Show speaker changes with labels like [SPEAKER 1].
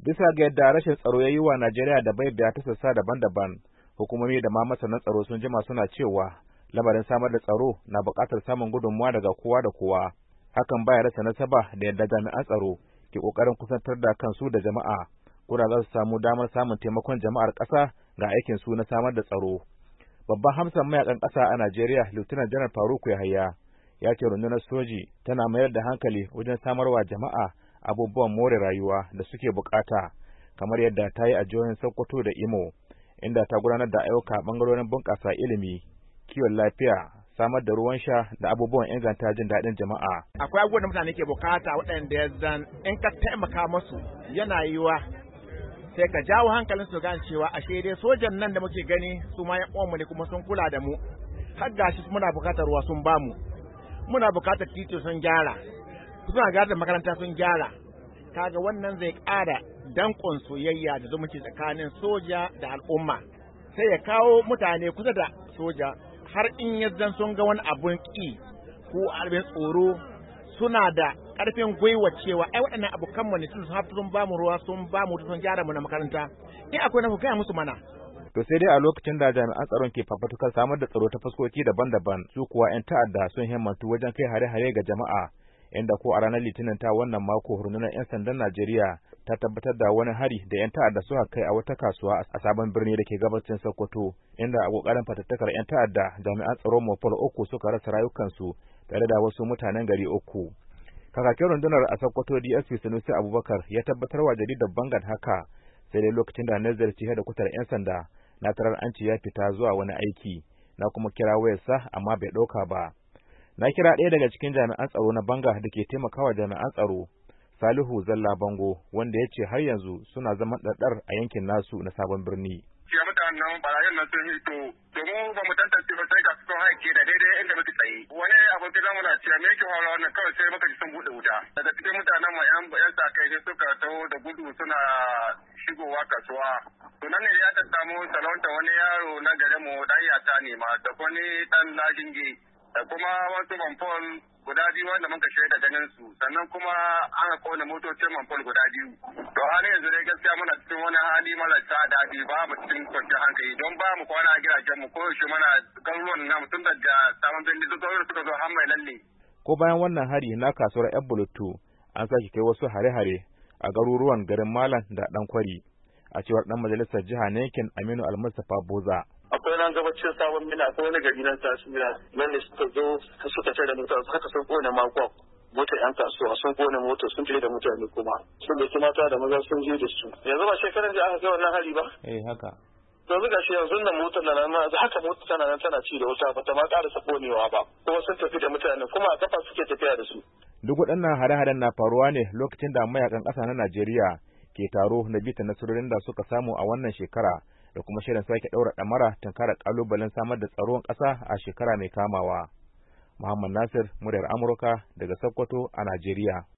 [SPEAKER 1] Bisa ga yadda rashin tsaro ya yi wa Najeriya da baibiya ta sassa daban-daban, hukumomi da ma masanan tsaro sun jima suna cewa lamarin samar da tsaro na buƙatar samun gudunmuwa daga kowa da kowa. Hakan baya rasa nasaba da yadda jami'an tsaro ke ƙoƙarin kusantar da kansu da jama'a, kuna za su samu damar samun taimakon jama'ar ƙasa ga aikin su na samar da tsaro. Babban hamsan mayakan ƙasa a Najeriya, Lieutenant General Faruku Yahaya, ya ce rundunar soji tana mayar da hankali wajen samarwa jama'a abubuwan more rayuwa da suke bukata, kamar yadda ta yi a jihohin Sokoto da Imo, inda ta gudanar da ayyuka bangarorin bunƙasa ilimi, kiwon lafiya, samar da ruwan sha da abubuwan inganta jin daɗin jama'a.
[SPEAKER 2] Akwai abubuwan da mutane ke bukata waɗanda ya zan in ka taimaka musu yana yiwa sai ka jawo hankalin su gane cewa ashe dai sojan nan da muke gani su ma yan uwanmu ne kuma sun kula da mu. Har gashi muna bukatar ruwa sun bamu. Muna bukatar titi sun gyara. Suna gyara makaranta sun gyara. Kaga wannan zai ƙara danƙon soyayya da zumunci tsakanin soja da al'umma. Sai ya kawo mutane kusa da soja har in yadda sun ga wani abun ƙi ko abin tsoro suna da ƙarfin gwiwa cewa ai waɗannan abokan mu ne sun ba mu ruwa sun ba mu sun gyara mu na makaranta. In akwai na gaya musu mana.
[SPEAKER 1] To sai dai a lokacin da jami'an tsaron ke fafatukar samar da tsaro ta fuskoki daban-daban, su kuwa 'yan ta'adda sun himmatu wajen kai hare-hare ga jama'a, inda ko a ranar Litinin ta wannan mako rundunar 'yan sandan Najeriya ta tabbatar da wani hari da 'yan ta'adda suka kai a wata kasuwa a sabon birni da ke gabacin Sokoto, inda a kokarin fatattakar 'yan ta'adda jami'an tsaron Mopol 3 suka rasa rayukansu tare da wasu mutanen gari 3. Kakakin rundunar a Sokoto DSP Sanusi Abubakar ya tabbatar wa jaridar Vanguard haka, sai dai lokacin da na ziyarci hedikwatar 'yan sanda na tarar an ce ya fita zuwa wani aiki, na kuma kira wayarsa amma bai ɗauka ba. Na kira ɗaya daga cikin jami'an tsaro na Banga da ke taimakawa jami'an tsaro, Salihu Zalla Bango, wanda ya ce har yanzu suna zaman ɗaɗɗar a yankin nasu na sabon birni.
[SPEAKER 3] Jiya mutanen barayin nan sun hito, domin ba mu tantance ba sai ga sun haike da daidai inda muke tsaye. Wani abokin zamu na cewa me yake faruwa wannan kawai sai muka ji sun buɗe wuta. Daga cikin mutanen mu yan sa kai sai suka taho da gudu suna shigowa kasuwa. To nan ne ya tattamu salonta wani yaro na garin mu dan yata ne ma da wani dan lajinge da kuma wasu manfol guda biyu wanda muka shaida ganin su, sannan kuma an kona motocin manfol guda biyu. To halin yanzu dai gaskiya muna cikin wani hali marasa daɗi, ba mu cikin kwanciyar hankali don ba mu kwana a gidajen mu ko yaushe mana garuruwan namu tun daga saman birni duk garuruwan suka zo har mai lalle.
[SPEAKER 1] Ko bayan wannan hari na kasuwar yan bulutu an sake kai wasu hare-hare a garuruwan garin Malam da Ɗankwari, a cewar ɗan majalisar jiha na yankin Aminu Almustapha Boza.
[SPEAKER 4] Akwai nan gabacin sabon mina akwai wani gari nan tasiriya nan ne suka zo suka tare da mutane haka sun kone makon mota yan kasuwa sun kone mota sun tare da mutane kuma sun da mata da maza sun je da su. Yanzu ba shekaran da aka kai wannan hari ba?
[SPEAKER 1] Haka.
[SPEAKER 4] Yanzu gashi yanzu nan motar da nan haka motar tana nan tana ci da wuta ba ta ma ƙarasa konewa ba kuma sun tafi da mutane kuma a kafa suke tafiya da su.
[SPEAKER 1] Duk waɗannan hare-haren na faruwa ne lokacin da mayakan ƙasa na Najeriya ke taro na bita nasarorin da suka samu a wannan shekara da kuma shirin sake ɗaura ɗamara tunkarar ƙalubalen samar da tsaron ƙasa a shekara mai kamawa. Muhammad Nasir, muryar Amurka daga Sokoto a Najeriya.